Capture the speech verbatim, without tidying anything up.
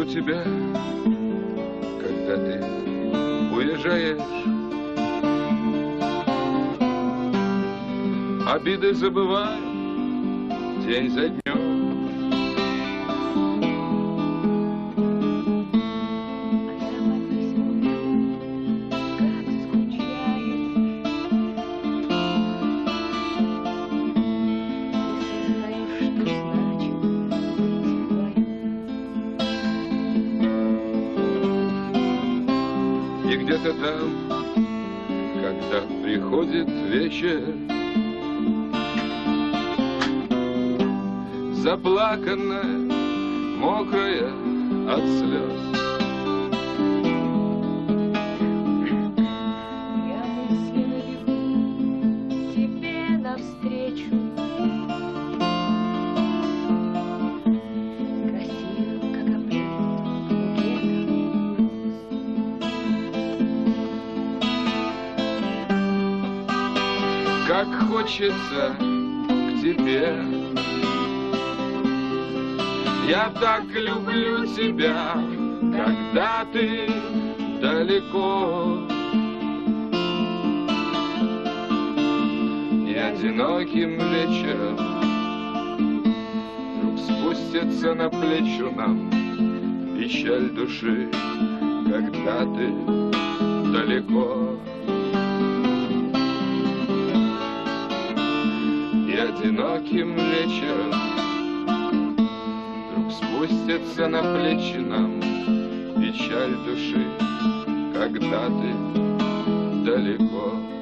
тебя, когда ты уезжаешь. Обиды забываю день за днем. И где-то там, когда приходит вечер, заплаканная, мокрая от слез, я мысленно бегу тебе навстречу, красивым, как апрель, букетом. Как хочется к тебе. Я так люблю тебя, когда ты далеко. И одиноким вечером вдруг спустится на плечу нам печаль души, когда ты далеко. И одиноким вечером спустится на плечи нам печаль души, когда ты далеко.